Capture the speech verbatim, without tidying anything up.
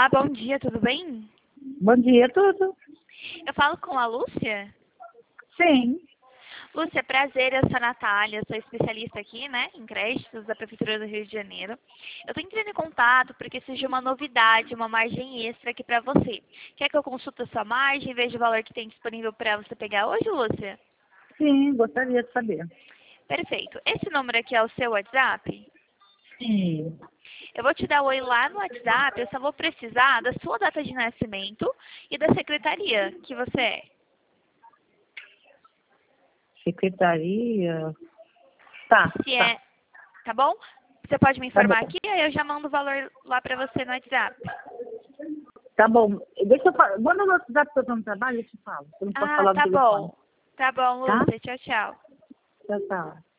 Olá, bom dia, tudo bem? Bom dia, tudo? Eu falo com a Lúcia? Sim. Lúcia, prazer, eu sou a Natália, sou especialista aqui, né, em créditos da Prefeitura do Rio de Janeiro. Eu estou entrando em contato porque surgiu uma novidade, uma margem extra aqui para você. Quer que eu consulte a sua margem e veja o valor que tem disponível para você pegar hoje, Lúcia? Sim, gostaria de saber. Perfeito. Esse número aqui é o seu WhatsApp? Sim. Eu vou te dar oi lá no WhatsApp, eu só vou precisar da sua data de nascimento e da secretaria que você é. Secretaria. Tá, Se tá. é, tá bom? Você pode me Tá informar bom. aqui, aí eu já mando o valor lá pra você no WhatsApp. Tá bom. Deixa eu falar. Manda no WhatsApp que eu tô no trabalho, eu te falo. Eu não posso Ah, falar no tá telefone. bom. Tá bom, Tá? Lúcia. Tchau, tchau. Tchau, tchau.